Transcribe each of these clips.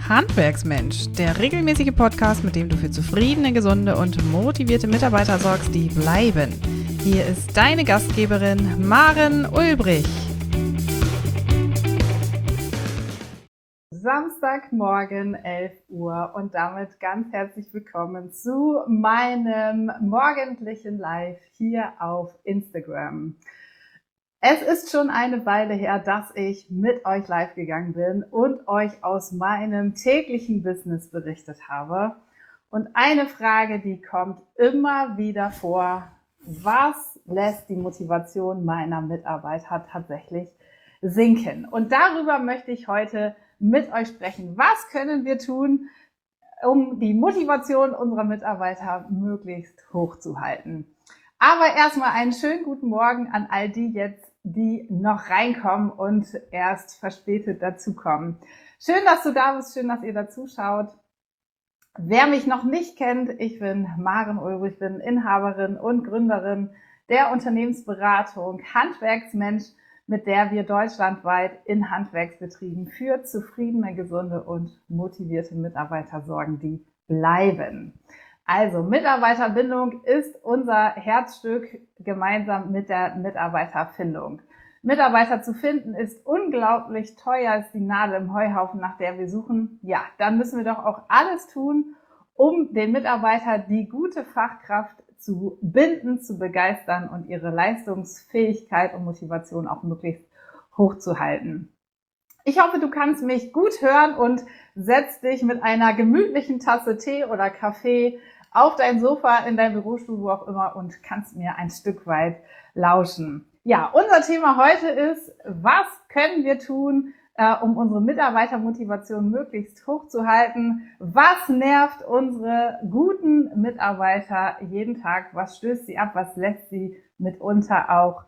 Handwerksmensch, der regelmäßige Podcast, mit dem du für zufriedene, gesunde und motivierte Mitarbeiter sorgst, die bleiben. Hier ist deine Gastgeberin Maren Ulbrich. Samstagmorgen 11 Uhr und damit ganz herzlich willkommen zu meinem morgendlichen Live hier auf Instagram. Es ist schon eine Weile her, dass ich mit euch live gegangen bin und euch aus meinem täglichen Business berichtet habe. Und eine Frage, die kommt immer wieder vor: Was lässt die Motivation meiner Mitarbeiter tatsächlich sinken? Und darüber möchte ich heute mit euch sprechen. Was können wir tun, um die Motivation unserer Mitarbeiter möglichst hoch zu halten? Aber erstmal einen schönen guten Morgen an all die jetzt, die noch reinkommen und erst verspätet dazukommen. Schön, dass du da bist, schön, dass ihr dazuschaut. Wer mich noch nicht kennt, ich bin Maren Ulbrich, bin Inhaberin und Gründerin der Unternehmensberatung Handwerksmensch, mit der wir deutschlandweit in Handwerksbetrieben für zufriedene, gesunde und motivierte Mitarbeiter sorgen, die bleiben. Also Mitarbeiterbindung ist unser Herzstück gemeinsam mit der Mitarbeiterfindung. Mitarbeiter zu finden ist unglaublich teuer, ist die Nadel im Heuhaufen, nach der wir suchen. Ja, dann müssen wir doch auch alles tun, um den Mitarbeiter die gute Fachkraft zu binden, zu begeistern und ihre Leistungsfähigkeit und Motivation auch möglichst hoch zu halten. Ich hoffe, du kannst mich gut hören und setzt dich mit einer gemütlichen Tasse Tee oder Kaffee auf dein Sofa, in dein Bürostuhl, wo auch immer, und kannst mir ein Stück weit lauschen. Ja, unser Thema heute ist: Was können wir tun, um unsere Mitarbeitermotivation möglichst hoch zu halten? Was nervt unsere guten Mitarbeiter jeden Tag? Was stößt sie ab? Was lässt sie mitunter auch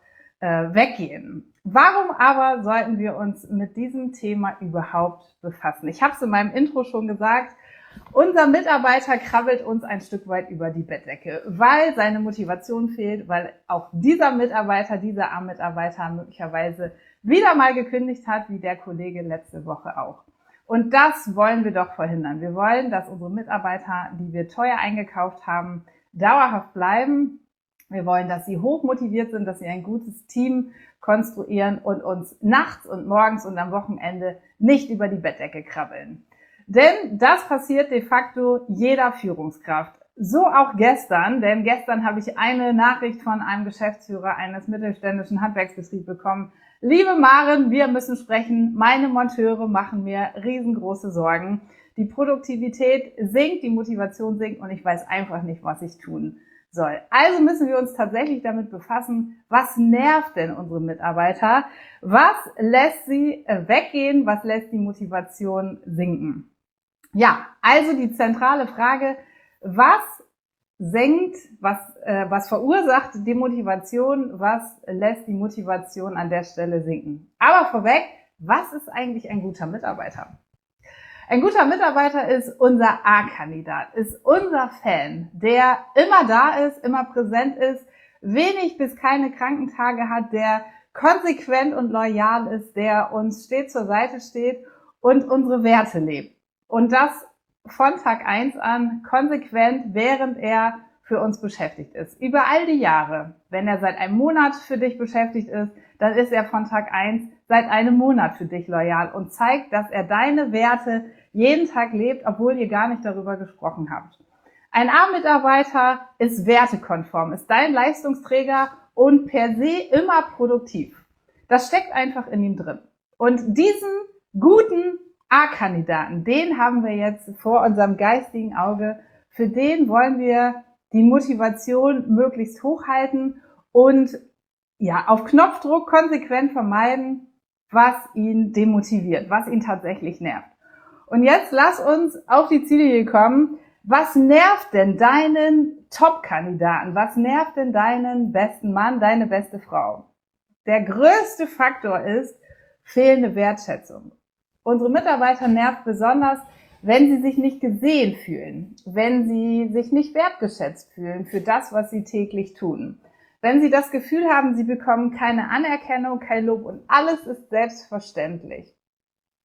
weggehen? Warum aber sollten wir uns mit diesem Thema überhaupt befassen? Ich habe es in meinem Intro schon gesagt: Unser Mitarbeiter krabbelt uns ein Stück weit über die Bettdecke, weil seine Motivation fehlt, weil auch dieser A-Mitarbeiter möglicherweise wieder mal gekündigt hat, wie der Kollege letzte Woche auch. Und das wollen wir doch verhindern. Wir wollen, dass unsere Mitarbeiter, die wir teuer eingekauft haben, dauerhaft bleiben. Wir wollen, dass sie hoch motiviert sind, dass sie ein gutes Team konstruieren und uns nachts und morgens und am Wochenende nicht über die Bettdecke krabbeln. Denn das passiert de facto jeder Führungskraft. So auch gestern, denn gestern habe ich eine Nachricht von einem Geschäftsführer eines mittelständischen Handwerksbetriebs bekommen: Liebe Maren, wir müssen sprechen, meine Monteure machen mir riesengroße Sorgen. Die Produktivität sinkt, die Motivation sinkt und ich weiß einfach nicht, was ich tun soll. Also müssen wir uns tatsächlich damit befassen: Was nervt denn unsere Mitarbeiter? Was lässt sie weggehen? Was lässt die Motivation sinken? Ja, also die zentrale Frage: Was senkt, was verursacht die Motivation? Was lässt die Motivation an der Stelle sinken? Aber vorweg, was ist eigentlich ein guter Mitarbeiter? Ein guter Mitarbeiter ist unser A-Kandidat, ist unser Fan, der immer da ist, immer präsent ist, wenig bis keine Krankentage hat, der konsequent und loyal ist, der uns stets zur Seite steht und unsere Werte lebt. Und das von Tag 1 an, konsequent, während er für uns beschäftigt ist. Über all die Jahre. Wenn er seit einem Monat für dich beschäftigt ist, dann ist er von Tag 1 seit einem Monat für dich loyal und zeigt, dass er deine Werte jeden Tag lebt, obwohl ihr gar nicht darüber gesprochen habt. Ein A-Mitarbeiter ist wertekonform, ist dein Leistungsträger und per se immer produktiv. Das steckt einfach in ihm drin. Und diesen guten A-Kandidaten, den haben wir jetzt vor unserem geistigen Auge. Für den wollen wir die Motivation möglichst hochhalten und ja, auf Knopfdruck konsequent vermeiden, was ihn demotiviert, was ihn tatsächlich nervt. Und jetzt lass uns auf die Ziellinie kommen. Was nervt denn deinen Top-Kandidaten? Was nervt denn deinen besten Mann, deine beste Frau? Der größte Faktor ist fehlende Wertschätzung. Unsere Mitarbeiter nervt besonders, wenn sie sich nicht gesehen fühlen, wenn sie sich nicht wertgeschätzt fühlen für das, was sie täglich tun. Wenn sie das Gefühl haben, sie bekommen keine Anerkennung, kein Lob und alles ist selbstverständlich.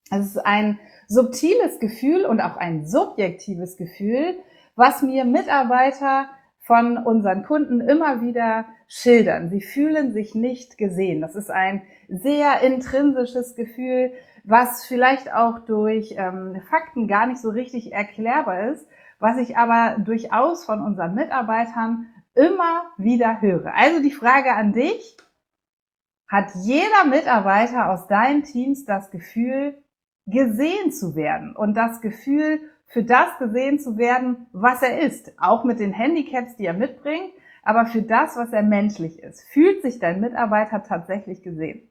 Es ist ein subtiles Gefühl und auch ein subjektives Gefühl, was mir Mitarbeiter von unseren Kunden immer wieder schildern. Sie fühlen sich nicht gesehen. Das ist ein sehr intrinsisches Gefühl, was vielleicht auch durch Fakten gar nicht so richtig erklärbar ist, was ich aber durchaus von unseren Mitarbeitern immer wieder höre. Also die Frage an dich: Hat jeder Mitarbeiter aus deinen Teams das Gefühl, gesehen zu werden und das Gefühl, für das gesehen zu werden, was er ist, auch mit den Handicaps, die er mitbringt, aber für das, was er menschlich ist? Fühlt sich dein Mitarbeiter tatsächlich gesehen?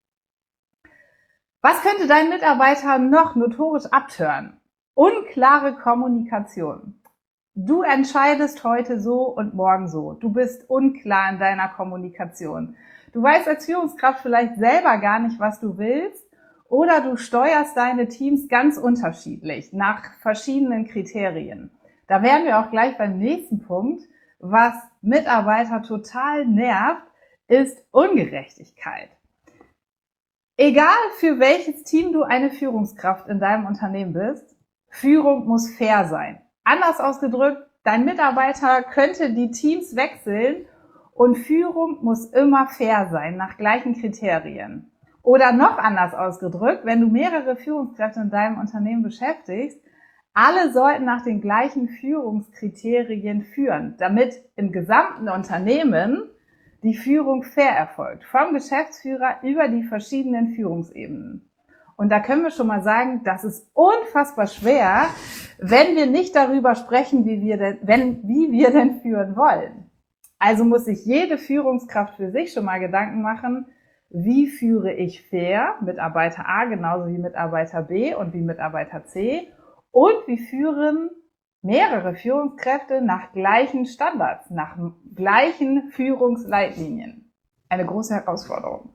Was könnte dein Mitarbeiter noch notorisch abtören? Unklare Kommunikation. Du entscheidest heute so und morgen so. Du bist unklar in deiner Kommunikation. Du weißt als Führungskraft vielleicht selber gar nicht, was du willst, oder du steuerst deine Teams ganz unterschiedlich nach verschiedenen Kriterien. Da wären wir auch gleich beim nächsten Punkt. Was Mitarbeiter total nervt, ist Ungerechtigkeit. Egal für welches Team du eine Führungskraft in deinem Unternehmen bist, Führung muss fair sein. Anders ausgedrückt, dein Mitarbeiter könnte die Teams wechseln und Führung muss immer fair sein, nach gleichen Kriterien. Oder noch anders ausgedrückt, wenn du mehrere Führungskräfte in deinem Unternehmen beschäftigst, alle sollten nach den gleichen Führungskriterien führen, damit im gesamten Unternehmen die Führung fair erfolgt, vom Geschäftsführer über die verschiedenen Führungsebenen. Und da können wir schon mal sagen, das ist unfassbar schwer, wenn wir nicht darüber sprechen, wie wir denn führen wollen. Also muss sich jede Führungskraft für sich schon mal Gedanken machen: Wie führe ich fair Mitarbeiter A genauso wie Mitarbeiter B und wie Mitarbeiter C? Und wie führen mehrere Führungskräfte nach gleichen Standards, nach gleichen Führungsleitlinien? Eine große Herausforderung.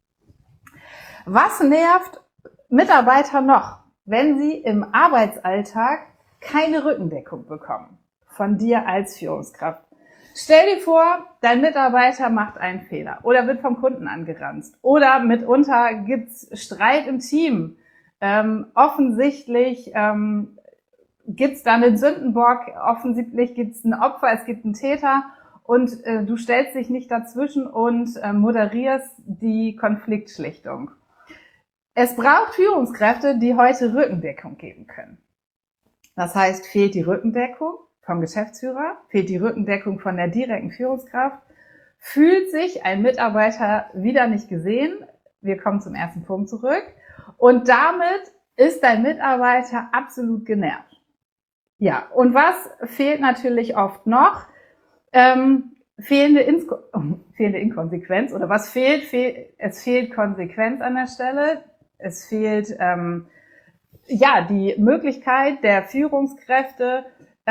Was nervt Mitarbeiter noch, wenn sie im Arbeitsalltag keine Rückendeckung bekommen von dir als Führungskraft? Stell dir vor, dein Mitarbeiter macht einen Fehler oder wird vom Kunden angeranzt oder mitunter gibt's Streit im Team. Offensichtlich gibt's dann den Sündenbock, offensichtlich gibt's ein Opfer, es gibt einen Täter und du stellst dich nicht dazwischen und moderierst die Konfliktschlichtung. Es braucht Führungskräfte, die heute Rückendeckung geben können. Das heißt, fehlt die Rückendeckung vom Geschäftsführer, fehlt die Rückendeckung von der direkten Führungskraft, fühlt sich ein Mitarbeiter wieder nicht gesehen. Wir kommen zum ersten Punkt zurück. Und damit ist dein Mitarbeiter absolut genervt. Ja, und was fehlt natürlich oft noch? Fehlende Inkonsequenz. Oder was fehlt? Es fehlt Konsequenz an der Stelle. Es fehlt die Möglichkeit der Führungskräfte,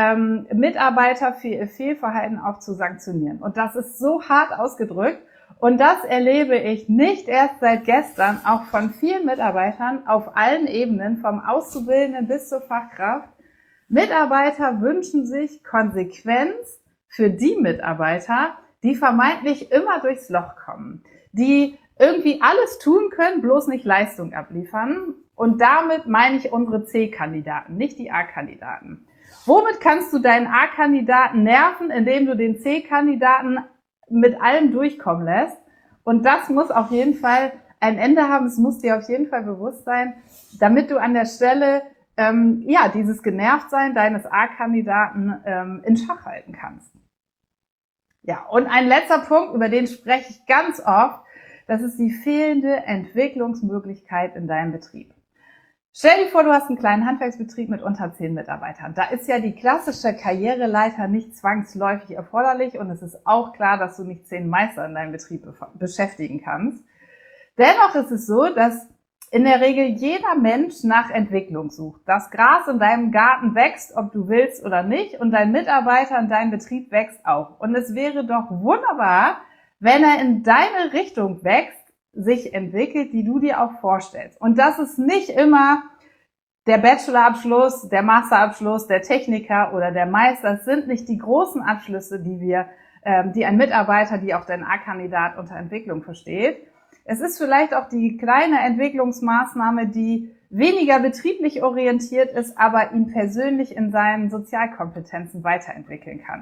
Mitarbeiterfehlverhalten auch zu sanktionieren. Und das ist so hart ausgedrückt. Und das erlebe ich nicht erst seit gestern, auch von vielen Mitarbeitern auf allen Ebenen, vom Auszubildenden bis zur Fachkraft. Mitarbeiter wünschen sich Konsequenz für die Mitarbeiter, die vermeintlich immer durchs Loch kommen, die irgendwie alles tun können, bloß nicht Leistung abliefern. Und damit meine ich unsere C-Kandidaten, nicht die A-Kandidaten. Womit kannst du deinen A-Kandidaten nerven, indem du den C-Kandidaten mit allem durchkommen lässt? Und das muss auf jeden Fall ein Ende haben. Es muss dir auf jeden Fall bewusst sein, damit du an der Stelle dieses Genervtsein deines A-Kandidaten in Schach halten kannst. Ja, und ein letzter Punkt, über den spreche ich ganz oft, das ist die fehlende Entwicklungsmöglichkeit in deinem Betrieb. Stell dir vor, du hast einen kleinen Handwerksbetrieb mit unter 10 Mitarbeitern. Da ist ja die klassische Karriereleiter nicht zwangsläufig erforderlich und es ist auch klar, dass du nicht 10 Meister in deinem Betrieb beschäftigen kannst. Dennoch ist es so, dass in der Regel jeder Mensch nach Entwicklung sucht. Das Gras in deinem Garten wächst, ob du willst oder nicht, und dein Mitarbeiter in deinem Betrieb wächst auch. Und es wäre doch wunderbar, wenn er in deine Richtung wächst, sich entwickelt, die du dir auch vorstellst. Und das ist nicht immer der Bachelorabschluss, der Masterabschluss, der Techniker oder der Meister. Es sind nicht die großen Abschlüsse, die ein Mitarbeiter, die auch dein A-Kandidat unter Entwicklung versteht. Es ist vielleicht auch die kleine Entwicklungsmaßnahme, die weniger betrieblich orientiert ist, aber ihn persönlich in seinen Sozialkompetenzen weiterentwickeln kann.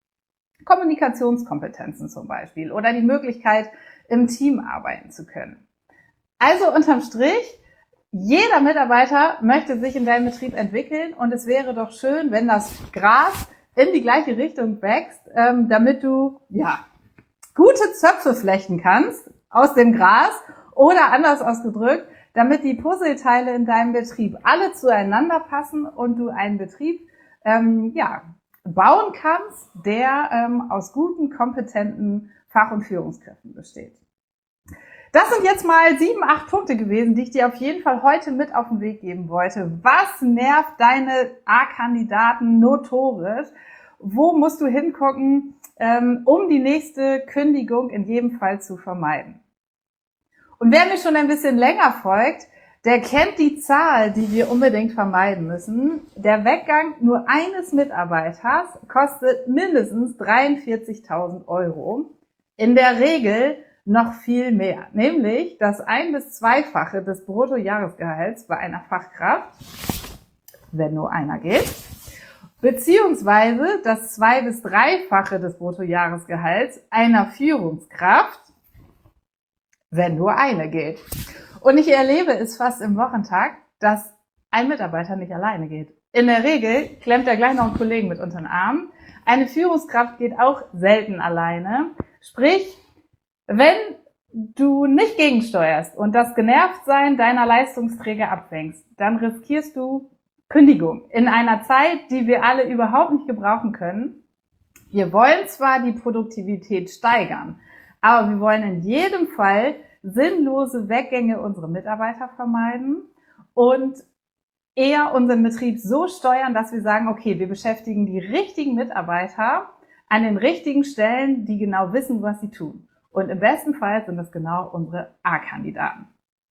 Kommunikationskompetenzen zum Beispiel oder die Möglichkeit, im Team arbeiten zu können. Also unterm Strich, jeder Mitarbeiter möchte sich in deinem Betrieb entwickeln und es wäre doch schön, wenn das Gras in die gleiche Richtung wächst, damit du gute Zöpfe flechten kannst aus dem Gras oder anders ausgedrückt, damit die Puzzleteile in deinem Betrieb alle zueinander passen und du einen Betrieb bauen kannst, der aus guten, kompetenten Fach- und Führungskräften besteht. Das sind jetzt mal 7, 8 Punkte gewesen, die ich dir auf jeden Fall heute mit auf den Weg geben wollte. Was nervt deine A-Kandidaten notorisch? Wo musst du hingucken, um die nächste Kündigung in jedem Fall zu vermeiden? Und wer mir schon ein bisschen länger folgt, der kennt die Zahl, die wir unbedingt vermeiden müssen. Der Weggang nur eines Mitarbeiters kostet mindestens 43.000 €. In der Regel noch viel mehr, nämlich das 1- bis 2-fache des Bruttojahresgehalts bei einer Fachkraft, wenn nur einer geht, beziehungsweise das 2- bis 3-fache des Bruttojahresgehalts einer Führungskraft, wenn nur eine geht. Und ich erlebe es fast im Wochentag, dass ein Mitarbeiter nicht alleine geht. In der Regel klemmt er gleich noch einen Kollegen mit unter den Arm. Eine Führungskraft geht auch selten alleine. Sprich, wenn du nicht gegensteuerst und das Genervtsein deiner Leistungsträger abfängst, dann riskierst du Kündigung in einer Zeit, die wir alle überhaupt nicht gebrauchen können. Wir wollen zwar die Produktivität steigern, aber wir wollen in jedem Fall sinnlose Weggänge unserer Mitarbeiter vermeiden und eher unseren Betrieb so steuern, dass wir sagen, okay, wir beschäftigen die richtigen Mitarbeiter an den richtigen Stellen, die genau wissen, was sie tun. Und im besten Fall sind das genau unsere A-Kandidaten.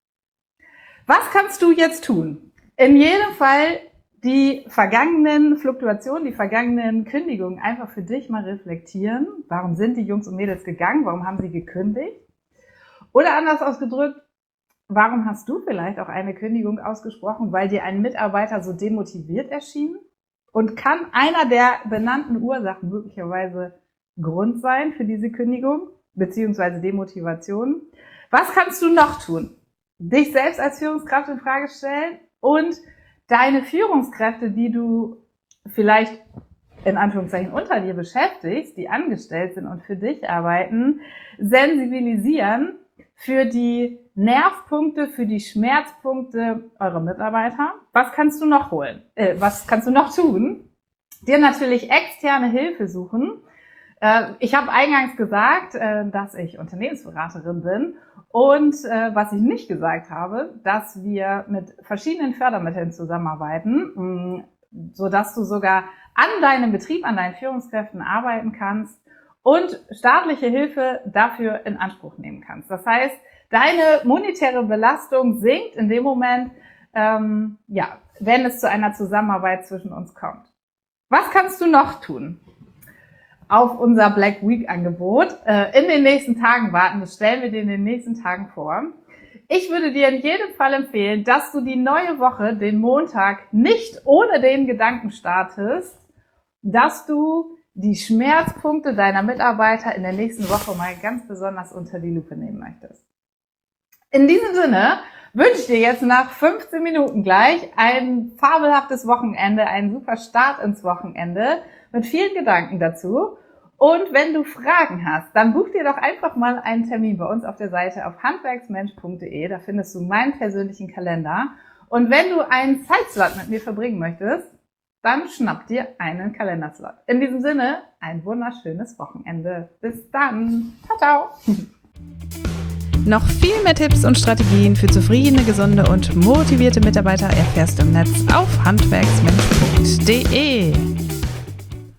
Was kannst du jetzt tun? In jedem Fall die vergangenen Fluktuationen, die vergangenen Kündigungen einfach für dich mal reflektieren. Warum sind die Jungs und Mädels gegangen? Warum haben sie gekündigt? Oder anders ausgedrückt, warum hast du vielleicht auch eine Kündigung ausgesprochen, weil dir ein Mitarbeiter so demotiviert erschien? Und kann einer der benannten Ursachen möglicherweise Grund sein für diese Kündigung bzw. Demotivation? Was kannst du noch tun? Dich selbst als Führungskraft in Frage stellen und deine Führungskräfte, die du vielleicht in Anführungszeichen unter dir beschäftigst, die angestellt sind und für dich arbeiten, sensibilisieren für die Nervpunkte, für die Schmerzpunkte eurer Mitarbeiter. Was kannst du noch holen? Was kannst du noch tun? Dir natürlich externe Hilfe suchen. Ich habe eingangs gesagt, dass ich Unternehmensberaterin bin und was ich nicht gesagt habe, dass wir mit verschiedenen Fördermitteln zusammenarbeiten, sodass du sogar an deinem Betrieb, an deinen Führungskräften arbeiten kannst und staatliche Hilfe dafür in Anspruch nehmen kannst. Das heißt, deine monetäre Belastung sinkt in dem Moment, wenn es zu einer Zusammenarbeit zwischen uns kommt. Was kannst du noch tun? Auf unser Black Week Angebot in den nächsten Tagen warten. Das stellen wir dir in den nächsten Tagen vor. Ich würde dir in jedem Fall empfehlen, dass du die neue Woche, den Montag, nicht ohne den Gedanken startest, dass du die Schmerzpunkte deiner Mitarbeiter in der nächsten Woche mal ganz besonders unter die Lupe nehmen möchtest. In diesem Sinne wünsche ich dir jetzt nach 15 Minuten gleich ein fabelhaftes Wochenende, einen super Start ins Wochenende mit vielen Gedanken dazu. Und wenn du Fragen hast, dann buch dir doch einfach mal einen Termin bei uns auf der Seite auf handwerksmensch.de. Da findest du meinen persönlichen Kalender. Und wenn du einen Zeitslot mit mir verbringen möchtest, dann schnapp dir einen Kalenderslot. In diesem Sinne, ein wunderschönes Wochenende. Bis dann. Ciao, ciao. Noch viel mehr Tipps und Strategien für zufriedene, gesunde und motivierte Mitarbeiter erfährst du im Netz auf handwerksmensch.de.